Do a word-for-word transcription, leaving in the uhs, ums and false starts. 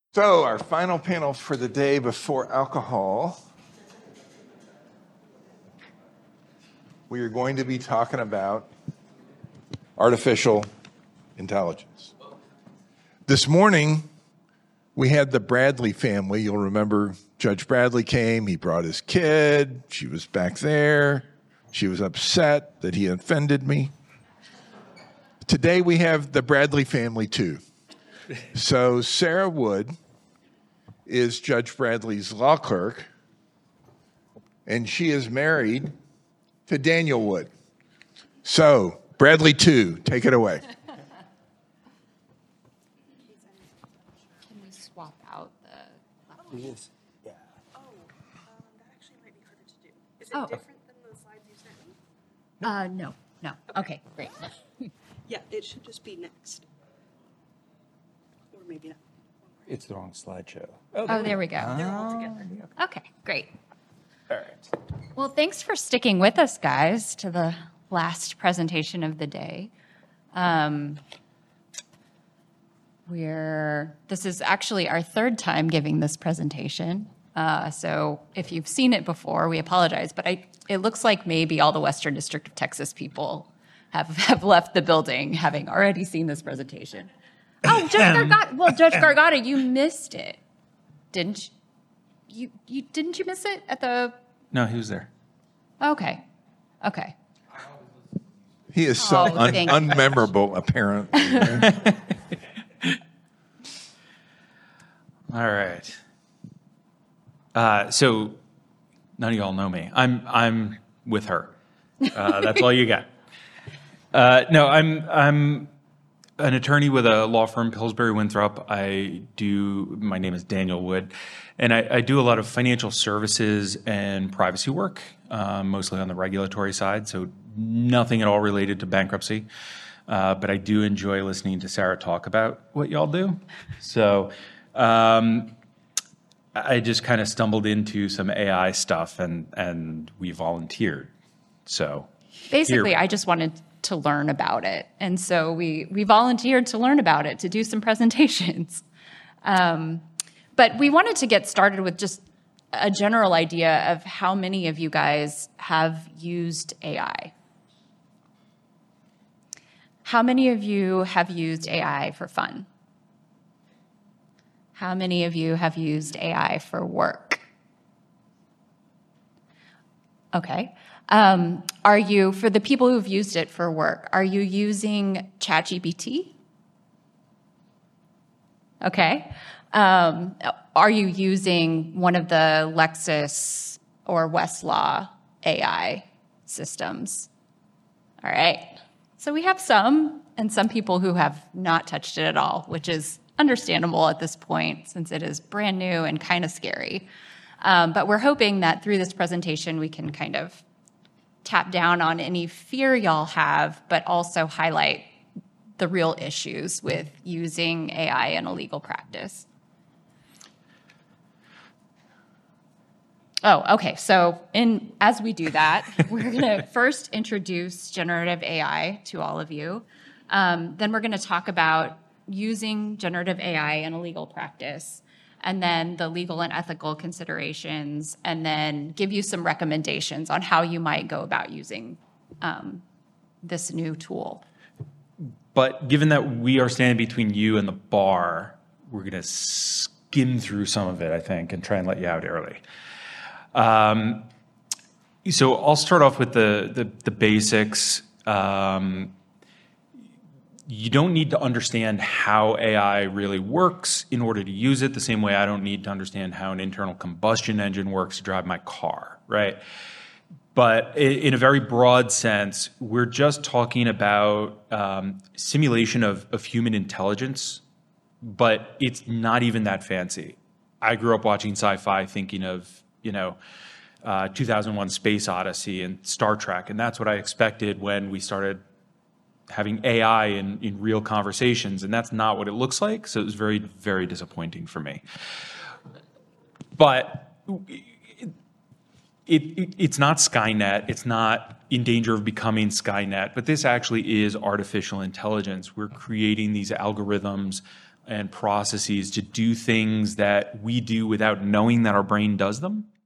So our final panel for the day before alcohol, we are going to be talking about artificial intelligence. This morning, we had the Bradley family. You'll remember Judge Bradley came. He brought his kid. She was back there. She was upset that he offended me. Today, we have the Bradley family, too. So Sarah Wood is Judge Bradley's law clerk, and she is married to Daniel Wood. So, Bradley two, take it away. Can we swap out the... Yes. Yeah. Oh, um, that actually might be harder to do. Is it Oh. different than the slides you sent me? Uh, no, no. Okay, great. Yeah, it should just be next. Or maybe not. It's the wrong slideshow. Oh, there we go. They're all together. Okay, great. All right. Well, thanks for sticking with us, guys, to the last presentation of the day. Um, we're this is actually our third time giving this presentation. Uh, so if you've seen it before, we apologize. But I, it looks like maybe all the Western District of Texas people have, have left the building having already seen this presentation. Oh, Judge Gargata. Well, Judge Gargata, you missed it, didn't you? You, you didn't you miss it at the? No, he was there. Okay, okay. He is so Oh, un- thank you. unmemorable, apparently. All right. Uh, so none of y'all know me. I'm I'm with her. Uh, that's all you got. Uh, no, I'm I'm an attorney with a law firm, Pillsbury Winthrop. I do. My name is Daniel Wood, and I, I do a lot of financial services and privacy work, uh, mostly on the regulatory side. So nothing at all related to bankruptcy. Uh, but I do enjoy listening to Sarah talk about what y'all do. So um, I just kind of stumbled into some A I stuff, and and we volunteered. So Basically, here- I just wanted to learn about it. And so we, we volunteered to learn about it, to do some presentations. Um, but we wanted to get started with just a general idea of how many of you guys have used A I. How many of you have used A I for fun? How many of you have used A I for work? Okay. Um, are you, for the people who've used it for work, are you using ChatGPT? Okay. Um, are you using one of the Lexis or Westlaw A I systems? All right. So we have some, and some people who have not touched it at all, which is understandable at this point since it is brand new and kind of scary. Um, but we're hoping that through this presentation we can kind of tap down on any fear y'all have, but also highlight the real issues with using A I in a legal practice. Oh, okay. So in as we do that, we're going to first introduce generative A I to all of you. Um, then we're going to talk about using generative A I in a legal practice, and then the legal and ethical considerations, and then give you some recommendations on how you might go about using um, this new tool. But given that we are standing between you and the bar, we're going to skim through some of it, I think, and try and let you out early. Um, so I'll start off with the the, the basics. Um, you don't need to understand how A I really works in order to use it, the same way I don't need to understand how an internal combustion engine works to drive my car, right? But in a very broad sense, we're just talking about um, simulation of, of human intelligence, but it's not even that fancy. I grew up watching sci-fi thinking of, you know, uh, two thousand one Space Odyssey and Star Trek, and that's what I expected when we started having A I in, in real conversations, and that's not what it looks like, so it was very, very disappointing for me. But it, it, it's not Skynet, it's not in danger of becoming Skynet, but this actually is artificial intelligence. We're creating these algorithms and processes to do things that we do without knowing that our brain does them.